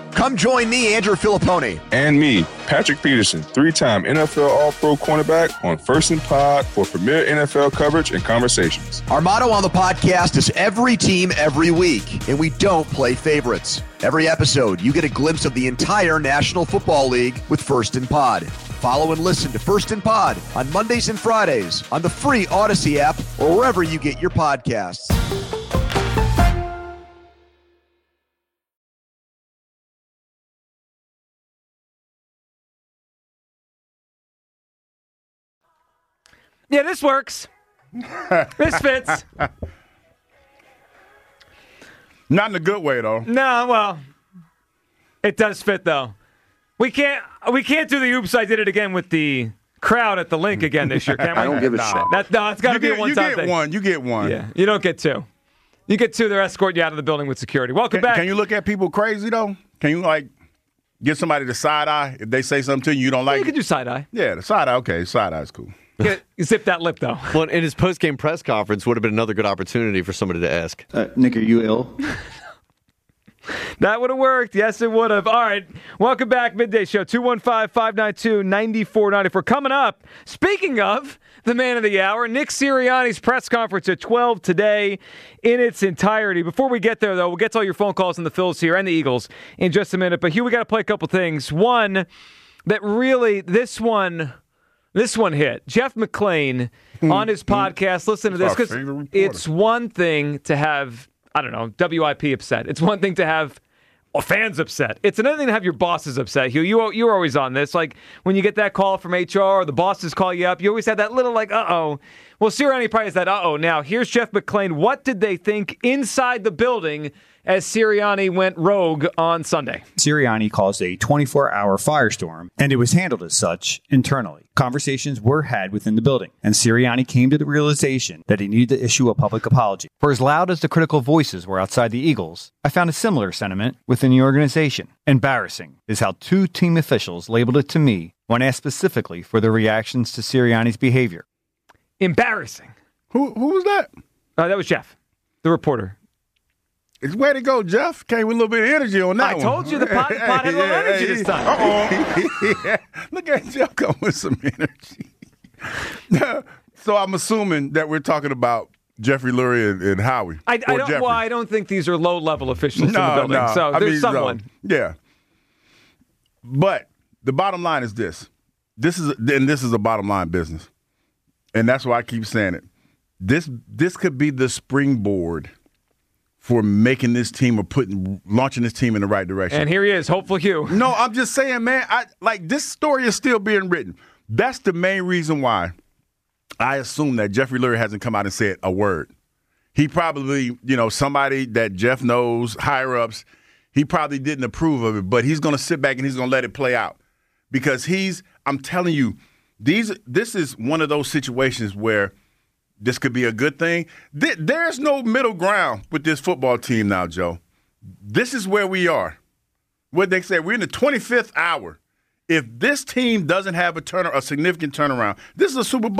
Come join me, Andrew Filipponi. And me, Patrick Peterson, 3-time NFL All-Pro cornerback on First and Pod for premier NFL coverage and conversations. Our motto on the podcast is every team, every week, and we don't play favorites. Every episode, you get a glimpse of the entire National Football League with First and Pod. Follow and listen to First and Pod on Mondays and Fridays on the free Odyssey app or wherever you get your podcasts. Yeah, this works. This fits. Not in a good way, though. No, well, it does fit, though. We can't do the oops, I did it again with the crowd at the link again this year, can we? I don't give a shit. It's got to be a one-time thing. You get one. Yeah, you don't get two. You get two, they're escorting you out of the building with security. Welcome back. Can you look at people crazy, though? Can you, get somebody to side-eye if they say something to you don't like? You can do side-eye. Yeah, the side-eye, okay. Side-eye's cool. Zip that lip, though. Well, in his post-game press conference would have been another good opportunity for somebody to ask. Nick, are you ill? That would have worked. Yes, it would have. All right. Welcome back. Midday Show. 215-592-9494. Coming up, speaking of the man of the hour, Nick Sirianni's press conference at 12 today in its entirety. Before we get there, though, we'll get to all your phone calls on the Phils here and the Eagles in just a minute. But, Hugh, we got to play a couple things. One, that really, this one hit. Jeff McClain on his podcast. Listen to this, because it's one thing to have, I don't know, WIP upset. It's one thing to have fans upset. It's another thing to have your bosses upset. Hugh, you're always on this. Like when you get that call from HR or the bosses call you up, you always have that little uh-oh. Well, Sirianni probably has that uh-oh. Now, here's Jeff McClain. What did they think inside the building as Sirianni went rogue on Sunday? Sirianni caused a 24-hour firestorm, and it was handled as such internally. Conversations were had within the building, and Sirianni came to the realization that he needed to issue a public apology. For as loud as the critical voices were outside the Eagles, I found a similar sentiment within the organization. Embarrassing is how two team officials labeled it to me when asked specifically for their reactions to Sirianni's behavior. Embarrassing. Who was that? That was Jeff, the reporter. It's way to go, Jeff. Came with a little bit of energy on that I one. told you the pot had a little energy this time. Yeah. Look at Jeff come with some energy. So I'm assuming that we're talking about Jeffrey Lurie and Howie. I don't think these are low-level officials in the building. No. So there's someone. Yeah. But the bottom line is this. This is a bottom line business. And that's why I keep saying it. This could be the springboard for making this team or launching this team in the right direction. And here he is, hopeful Hugh. No, I'm just saying, man, this story is still being written. That's the main reason why I assume that Jeffrey Lurie hasn't come out and said a word. He probably, somebody that Jeff knows, higher-ups, he probably didn't approve of it, but he's going to sit back and he's going to let it play out. Because I'm telling you, this is one of those situations where this could be a good thing. There's no middle ground with this football team now, Joe. This is where we are. What they say, we're in the 25th hour. If this team doesn't have a significant turnaround, this is a Super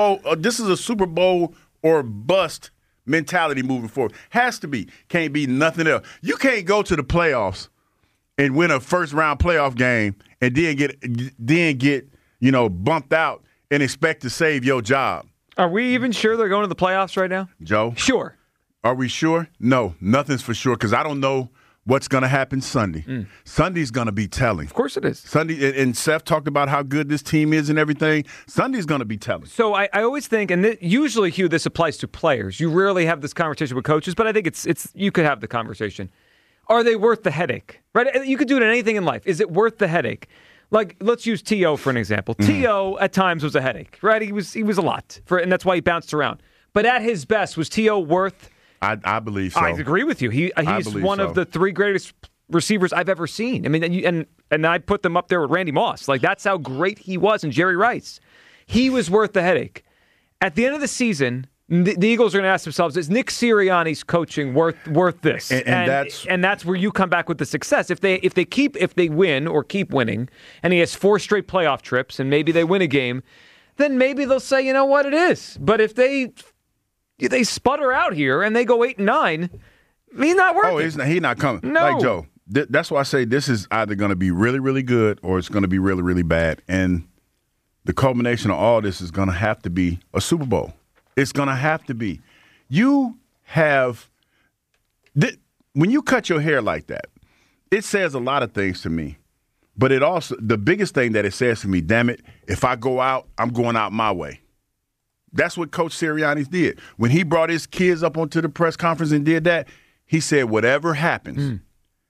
Bowl or bust mentality moving forward. Has to be. Can't be nothing else. You can't go to the playoffs and win a first-round playoff game and then get bumped out and expect to save your job. Are we even sure they're going to the playoffs right now? Joe? Sure. Are we sure? No, nothing's for sure because I don't know what's going to happen Sunday. Sunday's going to be telling. Of course it is. Sunday, and Seth talked about how good this team is and everything. Sunday's going to be telling. So I always think, and usually, Hugh, this applies to players. You rarely have this conversation with coaches, but I think it's you could have the conversation. Are they worth the headache? Right? You could do it in anything in life. Is it worth the headache? Like, let's use T.O. for an example. T.O. at times was a headache, right? He was a lot, and that's why he bounced around. But at his best, was T.O. worth? I believe so. I agree with you. He's one of the three greatest receivers I've ever seen. I mean, and I put them up there with Randy Moss. Like, that's how great he was, and Jerry Rice. He was worth the headache. At the end of the season, the Eagles are going to ask themselves, is Nick Sirianni's coaching worth this? And that's where you come back with the success. If they win or keep winning, and he has 4 straight playoff trips, and maybe they win a game, then maybe they'll say, you know what, it is. But if they sputter out here and they go 8-9, he's not worth it. He's not coming. No. Like Joe, that's why I say this is either going to be really, really good or it's going to be really, really bad. And the culmination of all this is going to have to be a Super Bowl. It's going to have to be. You have when you cut your hair like that, it says a lot of things to me. But it also, the biggest thing that it says to me, damn it, if I go out, I'm going out my way. That's what Coach Sirianni did. When he brought his kids up onto the press conference and did that, he said, whatever happens,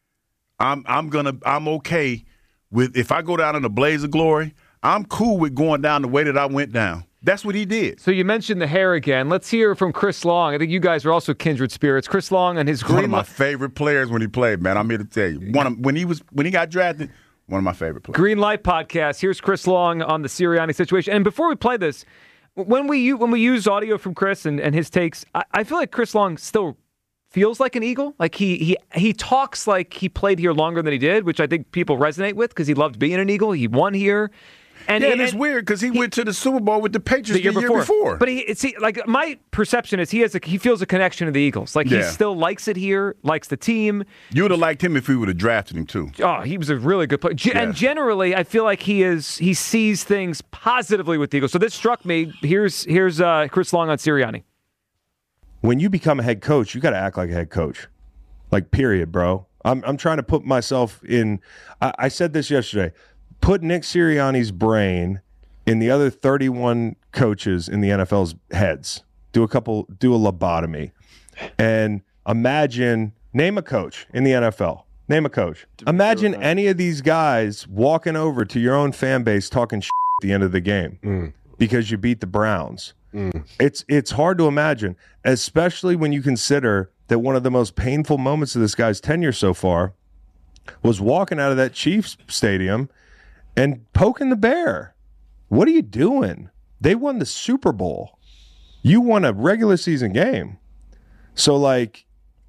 I'm okay with, if I go down in a blaze of glory, I'm cool with going down the way that I went down. That's what he did. So you mentioned the hair again. Let's hear from Chris Long. I think you guys are also kindred spirits. Chris Long and his one of my favorite players when he played, man. I'm here to tell you. When he got drafted, one of my favorite players. Green Light Podcast. Here's Chris Long on the Sirianni situation. And before we play this, when we use audio from Chris and his takes, I feel like Chris Long still feels like an Eagle. Like he talks like he played here longer than he did, which I think people resonate with because he loved being an Eagle. He won here. And it's weird because he went to the Super Bowl with the Patriots the year before. But like my perception is he feels a connection to the Eagles. Like he still likes it here, likes the team. You would have liked him if we would have drafted him too. Oh, he was a really good player. And generally, I feel like he sees things positively with the Eagles. So this struck me. Here's Chris Long on Sirianni. When you become a head coach, you got to act like a head coach. Like, period, bro. I'm trying to put myself in. I said this yesterday. Put Nick Sirianni's brain in the other 31 coaches in the NFL's heads. Do a lobotomy. And name a coach in the NFL. Name a coach. Imagine any of these guys walking over to your own fan base talking shit at the end of the game because you beat the Browns. It's hard to imagine, especially when you consider that one of the most painful moments of this guy's tenure so far was walking out of that Chiefs stadium and poking the bear. What are you doing? They won the Super Bowl. You won a regular season game. So, like,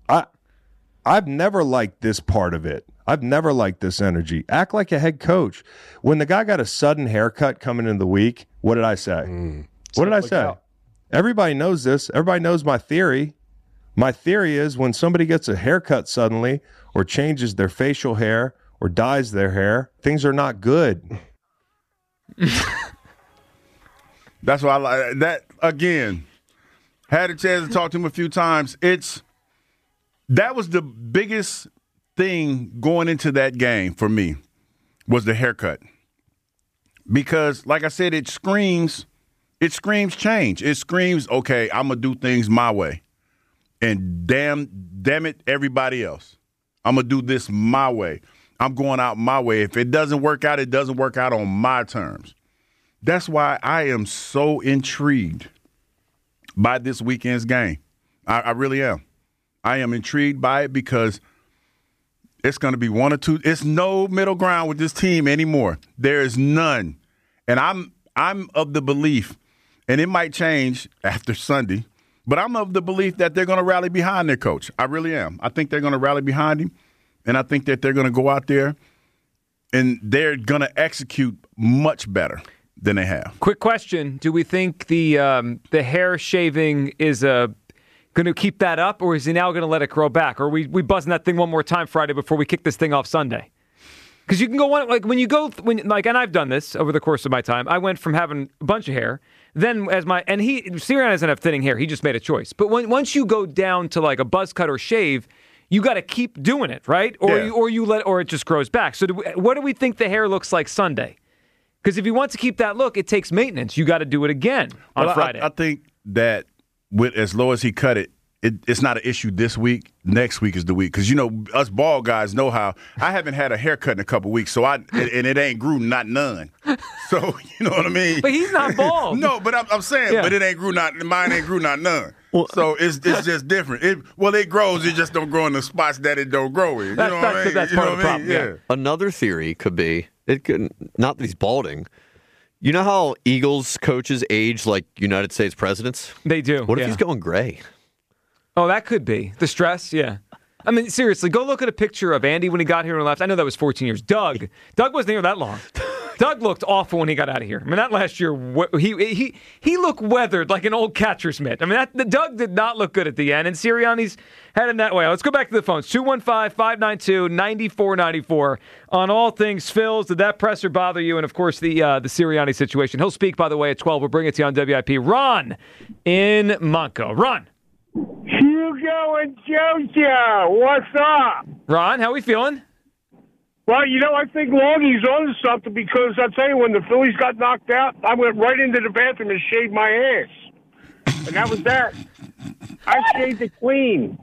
I've never liked this part of it. I've never liked this energy. Act like a head coach. When the guy got a sudden haircut coming into the week, what did I say? What did I say? Everybody knows this. Everybody knows my theory. My theory is when somebody gets a haircut suddenly or changes their facial hair or dyes their hair, things are not good. That's why I like that. Again, had a chance to talk to him a few times. That was the biggest thing going into that game for me was the haircut. Because, like I said, it screams change. It screams, okay, I'm going to do things my way. And damn it, everybody else. I'm going to do this my way. I'm going out my way. If it doesn't work out, it doesn't work out on my terms. That's why I am so intrigued by this weekend's game. I really am. I am intrigued by it because it's going to be one or two. It's no middle ground with this team anymore. There is none. And I'm of the belief, and it might change after Sunday, but I'm of the belief that they're going to rally behind their coach. I really am. I think they're going to rally behind him. And I think that they're going to go out there and they're going to execute much better than they have. Quick question. Do we think the hair shaving is going to keep that up, or is he now going to let it grow back? Or are we buzzing that thing one more time Friday before we kick this thing off Sunday? Because you can go on, like when you go, and I've done this over the course of my time. I went from having a bunch of hair, then Sirianni doesn't have thinning hair. He just made a choice. But once you go down to like a buzz cut or shave, you got to keep doing it, right? Or it just grows back. So what do we think the hair looks like Sunday? Because if you want to keep that look, it takes maintenance. You got to do it again on Friday. I think that with as low as he cut it, it's not an issue this week. Next week is the week. Because, us bald guys know how. I haven't had a haircut in a couple weeks, and it ain't grew not none. So, you know what I mean? But he's not bald. No, but I'm saying, but it ain't grew mine ain't grew not none. Well, so it's just different. It grows. It just don't grow in the spots that it don't grow in. That's part of the problem. Yeah. Another theory could be, not that he's balding. You know how Eagles coaches age like United States presidents? They do. What if he's going gray? Oh, that could be. The stress, yeah. I mean, seriously, go look at a picture of Andy when he got here and left. I know that was 14 years. Doug wasn't here that long. Doug looked awful when he got out of here. I mean, that last year, he looked weathered like an old catcher's mitt. I mean, Doug did not look good at the end, and Sirianni's heading that way. Let's go back to the phones. 215-592-9494 on all things Phils. Did that presser bother you? And, of course, the Sirianni situation. He'll speak, by the way, at 12. We'll bring it to you on WIP. Ron in Monco. Ron. Hugo and JoJo, what's up? Ron, how we feeling? Well, I think Longie's on to something because I'll tell you, when the Phillies got knocked out, I went right into the bathroom and shaved my ass. And that was that. I shaved it clean.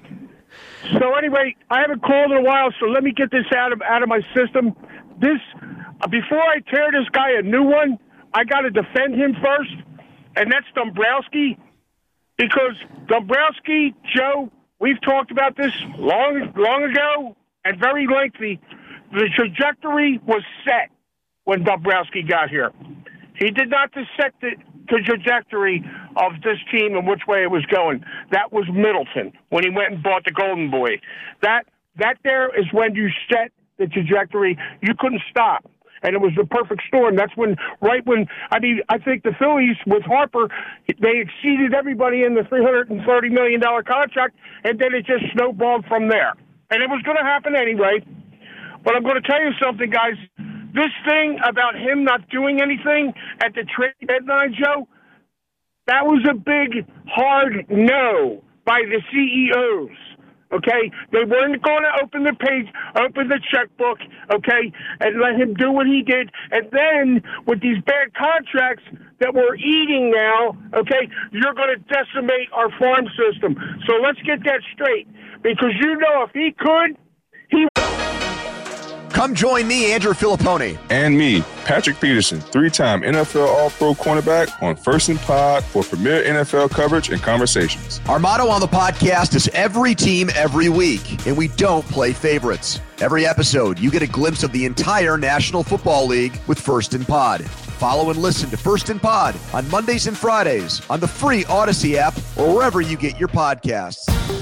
So anyway, I haven't called in a while, so let me get this out of my system. Before I tear this guy a new one, I got to defend him first, and that's Dombrowski. Because Dombrowski, Joe, we've talked about this long ago and very lengthy. The trajectory was set when Dombrowski got here. He did not set the trajectory of this team and which way it was going. That was Middleton when he went and bought the Golden Boy. That there is when you set the trajectory. You couldn't stop. And it was the perfect storm. That's I think the Phillies with Harper, they exceeded everybody in the $330 million contract, and then it just snowballed from there. And it was going to happen anyway. But I'm going to tell you something, guys. This thing about him not doing anything at the trade deadline, Joe, that was a big, hard no by the CEOs. Okay, they weren't going to open the checkbook, okay, and let him do what he did. And then with these bad contracts that we're eating now, okay, you're going to decimate our farm system. So let's get that straight, because if he could, he. Come join me, Andrew Filippone. And me, Patrick Peterson, 3-time NFL All-Pro cornerback on First and Pod for premier NFL coverage and conversations. Our motto on the podcast is every team, every week, and we don't play favorites. Every episode, you get a glimpse of the entire National Football League with First and Pod. Follow and listen to First and Pod on Mondays and Fridays on the free Odyssey app or wherever you get your podcasts.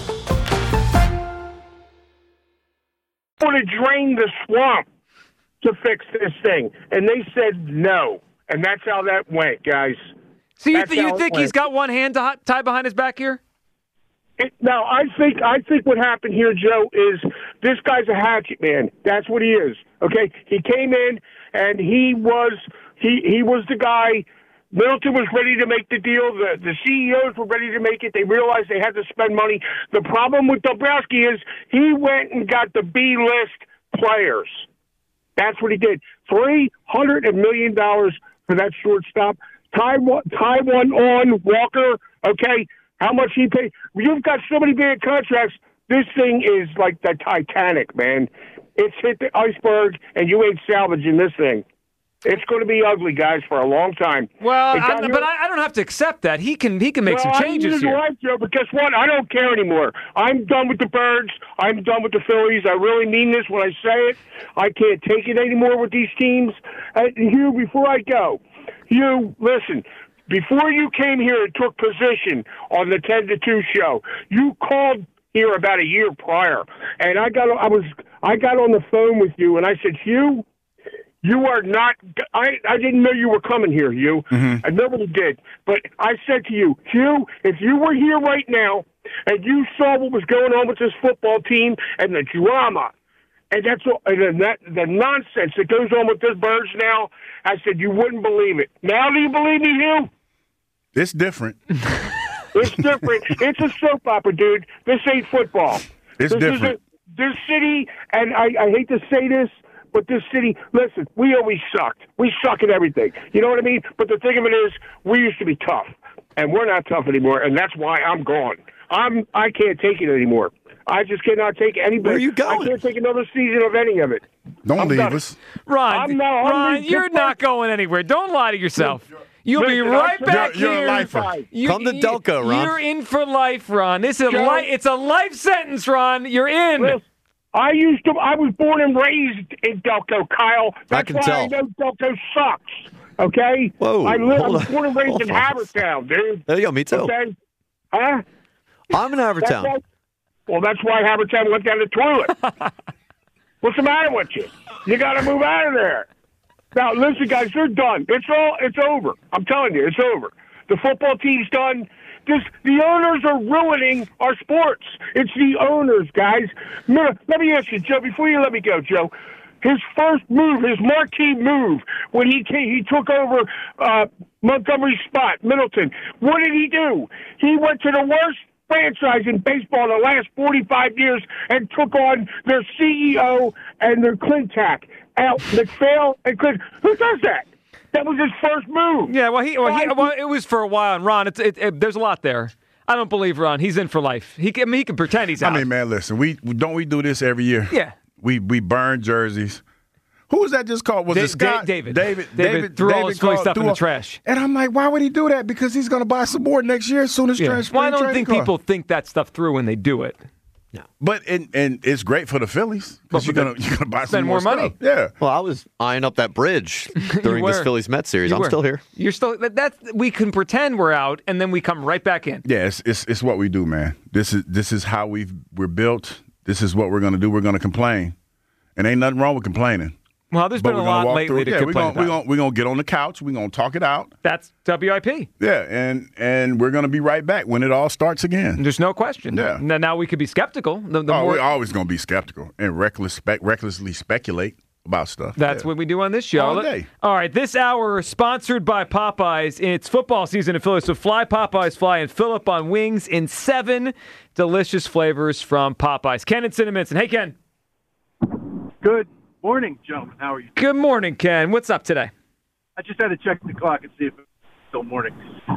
Want to drain the swamp to fix this thing, and they said no, and that's how that went, guys. So you think he's got one hand tied behind his back here? No, I think what happened here, Joe, is this guy's a hatchet man. That's what he is. Okay, he came in and he was the guy. Middleton was ready to make the deal. The CEOs were ready to make it. They realized they had to spend money. The problem with Dombrowski is he went and got the B-list players. That's what he did. $300 million for that shortstop. Taiwan Walker, okay, how much he paid. You've got so many bad contracts. This thing is like the Titanic, man. It's hit the iceberg, and you ain't salvaging this thing. It's going to be ugly, guys, for a long time. Well, I don't have to accept that. He can make some changes here. Right, Joe, but guess what? I don't care anymore. I'm done with the Birds. I'm done with the Phillies. I really mean this when I say it. I can't take it anymore with these teams. Hugh, before I go, listen. Before you came here and took position on the 10 to 2 show, you called here about a year prior, and I got on the phone with you, and I said, Hugh, you are not. I didn't know you were coming here, Hugh. Mm-hmm. Nobody did. But I said to you, Hugh, if you were here right now and you saw what was going on with this football team and the drama, and the nonsense that goes on with this Birds now, I said you wouldn't believe it. Now do you believe me, Hugh? It's different. It's different. It's a soap opera, dude. This ain't football. It's different. This city, and I hate to say this, but this city, listen, we always sucked. We suck at everything. You know what I mean? But the thing of it is, we used to be tough, and we're not tough anymore, and that's why I'm gone. I can't take it anymore. I just cannot take anybody. Where are you going? I can't take another season of any of it. Don't leave us. Ron, you're not going anywhere. Don't lie to yourself. You'll be right back here. You're a lifer. Come to Delco, Ron. You're in for life, Ron. It's a life sentence, Ron. You're in. Listen, I was born and raised in Delco, Kyle. That's why I know Delco sucks. Okay? Whoa. I was born and raised in Havertown, dude. There you go, me too. Okay? Huh? I'm in Havertown. That's why Havertown went down the toilet. What's the matter with you? You got to move out of there. Now, listen, guys, they're done. It's over. I'm telling you, it's over. The football team's done. The owners are ruining our sports. It's the owners, guys. Let me ask you, Joe, before you let me go, Joe. His first move, his marquee move, when he took over Montgomery's spot, Middleton, what did he do? He went to the worst franchise in baseball in the last 45 years and took on their CEO and their Clintac, Al McPhail and Clint. Who does that? That was his first move. Yeah, well, it was for a while. And Ron, there's a lot there. I don't believe Ron. He's in for life. He can pretend he's out. I mean, man, listen, we do this every year. Yeah. We burn jerseys. Who was that just called? Was it Scott? David. David threw all his Philly stuff in the trash. And I'm like, why would he do that? Because he's going to buy some more next year as soon as spring Well, I don't think training people think that stuff through when they do it. No. But and it's great for the Phillies because you're gonna buy some spend more money. Stuff. Yeah. Well, I was eyeing up that bridge during this Phillies Mets series. I'm still here. You're still. We can pretend we're out, and then we come right back in. Yeah, it's what we do, man. This is how we're built. This is what we're gonna do. We're gonna complain, and ain't nothing wrong with complaining. Well, there's been a lot lately to complain about. We're gonna get on the couch. We're gonna talk it out. That's WIP. Yeah, and we're gonna be right back when it all starts again. There's no question. Yeah. Now we could be skeptical. We're always gonna be skeptical and recklessly speculate about stuff. That's what we do on this show. All day. All right, this hour is sponsored by Popeyes. It's football season in Philly, so fly Popeyes, fly and fill up on wings in 7 delicious flavors from Popeyes. Ken and Cinnamon. Hey, Ken. Good morning, gentlemen. How are you? Good morning, Ken. What's up today? I just had to check the clock and see if it's still morning.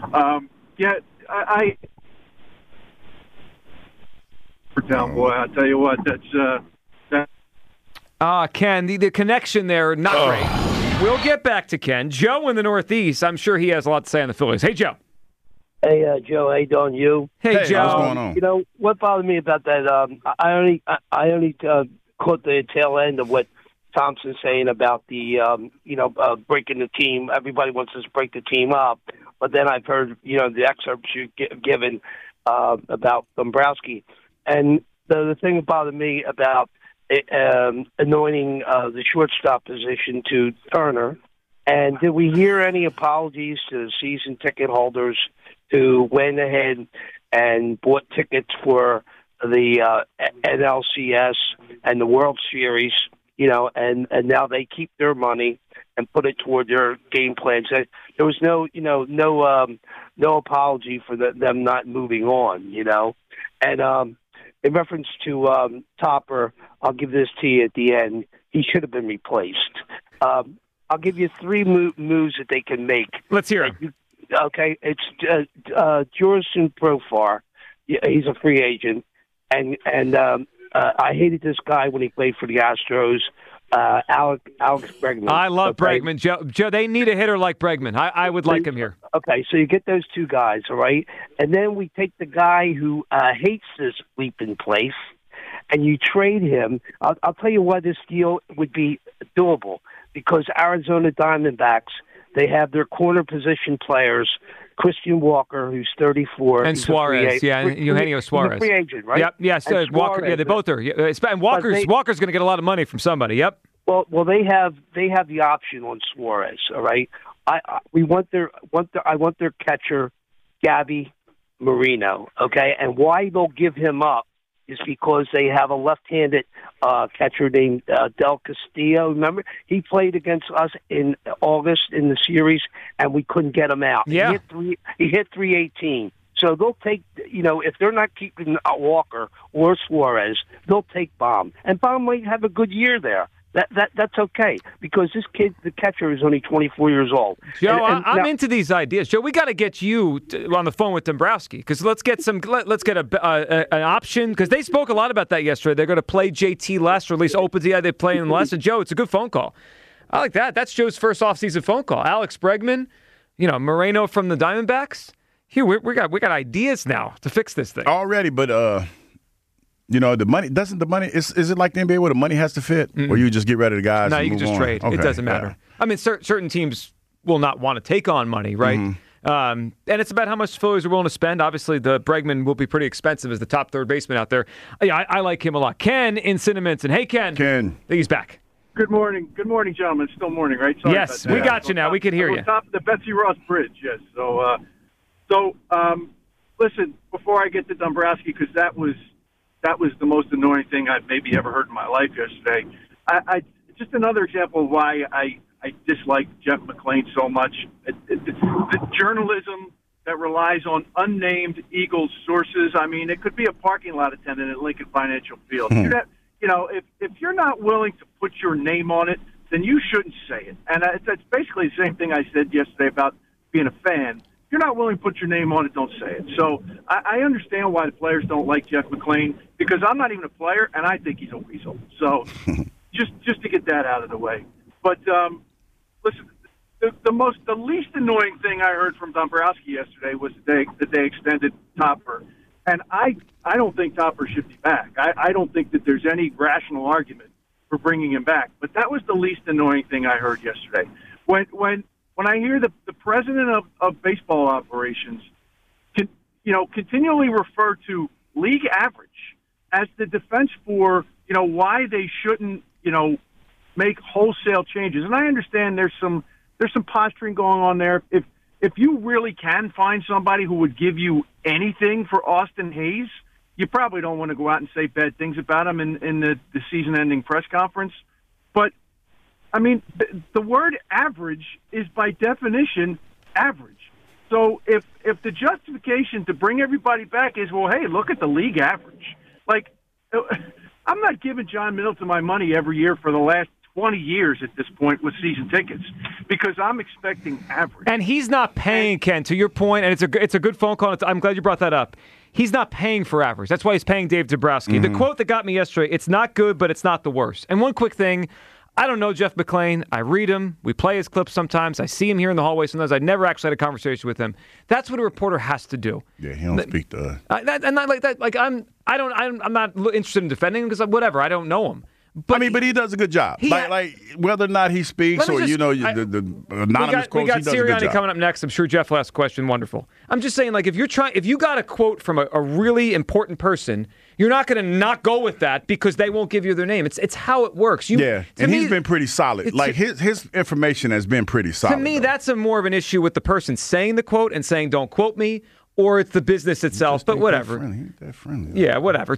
Boy, I tell you what, Ken, the connection there, not great. We'll get back to Ken. Joe in the Northeast, I'm sure he has a lot to say on the Phillies. Hey, Joe. Hey, Joe. How you doing? You? Hey, Joe. What's going on? You know what bothered me about that? I only caught the tail end of what Thompson's saying about the breaking the team. Everybody wants us to break the team up, but then I've heard the excerpts you've given about Dombrowski, and the thing that bothered me about anointing the shortstop position to Turner. And did we hear any apologies to the season ticket holders who went ahead and bought tickets for the NLCS and the World Series, and now they keep their money and put it toward their game plans? There was no apology for them not moving on, And in reference to Topper, I'll give this to you at the end. He should have been replaced. I'll give you 3 moves that they can make. Let's hear it. Okay, it's Jurickson Profar. He's a free agent, and I hated this guy when he played for the Astros. Alex Bregman. I love Bregman, Joe. They need a hitter like Bregman. I would like him here. Okay, so you get those 2 guys, all right, and then we take the guy who hates this bleeping place, and you trade him. I'll tell you why this deal would be doable. Because Arizona Diamondbacks, they have their corner position players, Christian Walker, who's 34. And Suarez, Eugenio Suarez. He's a free agent, right? Yep, yes, Walker. Yeah, they both are. And Walker's going to get a lot of money from somebody. Yep. Well, they have the option on Suarez. All right. I want their catcher, Gabby Marino. Okay, and why they'll give him up is because they have a left-handed catcher named Del Castillo. Remember, he played against us in August in the series, and we couldn't get him out. Yeah. He hit 318. So they'll take, if they're not keeping Walker or Suarez, they'll take Baum. And Baum might have a good year there. That's okay, because this kid, the catcher, is only 24 years old. Joe, I'm into these ideas. Joe, we got to get you on the phone with Dombrowski, because let's get an option, because they spoke a lot about that yesterday. They're going to play JT less, or at least open the idea they play him less. And Joe, it's a good phone call. I like that. That's Joe's first offseason phone call. Alex Bregman, Moreno from the Diamondbacks. Here, we got ideas now to fix this thing already, but the money is it like the NBA where the money has to fit, or you just get rid of the guys? No, and you can move just on? trade. Okay. It doesn't matter. I mean, certain teams will not want to take on money, right? And it's about how much Phillies are willing to spend. Obviously, the Bregman will be pretty expensive as the top third baseman out there. Yeah, I like him a lot. Ken in Cinnaminson. Hey, Ken. Ken. He's back. Good morning, gentlemen. It's still morning, right? Sorry yes, about that. we got you now. We can hear you. Top of the Betsy Ross Bridge, yes. So, listen, before I get to Dombrowski, because that was the most annoying thing I've maybe ever heard in my life yesterday. I just another example of why I dislike Jeff McClain so much. The journalism that relies on unnamed Eagles sources. I mean, it could be a parking lot attendant at Lincoln Financial Field. If you're not willing to put your name on it, then you shouldn't say it. And that's basically the same thing I said yesterday about being a fan. If you're not willing to put your name on it, don't say it. So I understand why the players don't like Jeff McClain, because I'm not even a player, and I think he's a weasel. So just to get that out of the way. But listen, the least annoying thing I heard from Dombrowski yesterday was that they extended Topper. And I don't think Topper should be back. I don't think that there's any rational argument for bringing him back. But that was the least annoying thing I heard yesterday. When I hear the president of baseball operations continually refer to league average as the defense for why they shouldn't make wholesale changes, and I understand there's some posturing going on there. If you really can find somebody who would give you anything for Austin Hayes, you probably don't want to go out and say bad things about him in the season-ending press conference. But, I mean, the word average is by definition average. So if the justification to bring everybody back is, well, hey, look at the league average. Like, I'm not giving John Middleton my money every year for the last 20 years at this point with season tickets, because I'm expecting average. And he's not paying, Ken, to your point, and it's a good phone call. I'm glad you brought that up. He's not paying for average. That's why he's paying Dave Dombrowski. Mm-hmm. The quote that got me yesterday, it's not good, but it's not the worst. And one quick thing, I don't know Jeff McClain. I read him. We play his clips sometimes. I see him here in the hallway sometimes. I never actually had a conversation with him. That's what a reporter has to do. Yeah, he don't speak to us. And not like that. Like I'm not interested in defending him because whatever. I don't know him. But he does a good job. Like whether or not he speaks the anonymous quotes, we got he does a good Sirianni job. coming up next. I'm sure Jeff will ask a question. Wonderful. I'm just saying, like, if you got a quote from a really important person, you're not going to not go with that because they won't give you their name. It's how it works. He's been pretty solid. Like his information has been pretty solid. To me, that's more of an issue with the person saying the quote and saying, "Don't quote me." Or it's the business itself, but whatever. He ain't that friendly. Yeah, whatever.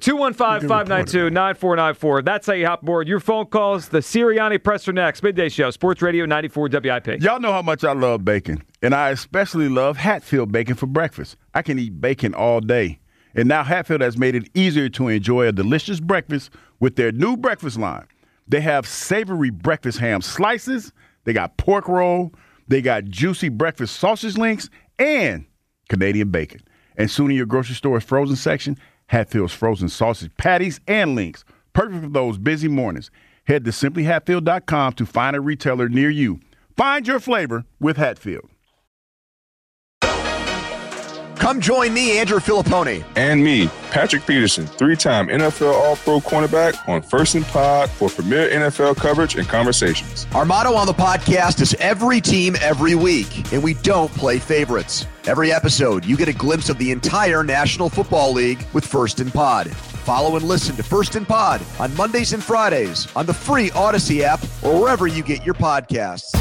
215-592-9494. That's how you hop aboard. Your phone calls, the Sirianni Presser next. Midday Show, Sports Radio 94 WIP. Y'all know how much I love bacon, and I especially love Hatfield bacon for breakfast. I can eat bacon all day. And now Hatfield has made it easier to enjoy a delicious breakfast with their new breakfast line. They have savory breakfast ham slices. They got pork roll. They got juicy breakfast sausage links and Canadian bacon. And soon in your grocery store's frozen section, Hatfield's frozen sausage patties and links. Perfect for those busy mornings. Head to simplyhatfield.com to find a retailer near you. Find your flavor with Hatfield. Come join me, Andrew Filippone. And me, Patrick Peterson, 3-time NFL All-Pro cornerback on First and Pod for premier NFL coverage and conversations. Our motto on the podcast is every team, every week, and we don't play favorites. Every episode, you get a glimpse of the entire National Football League with First and Pod. Follow and listen to First and Pod on Mondays and Fridays on the free Odyssey app or wherever you get your podcasts.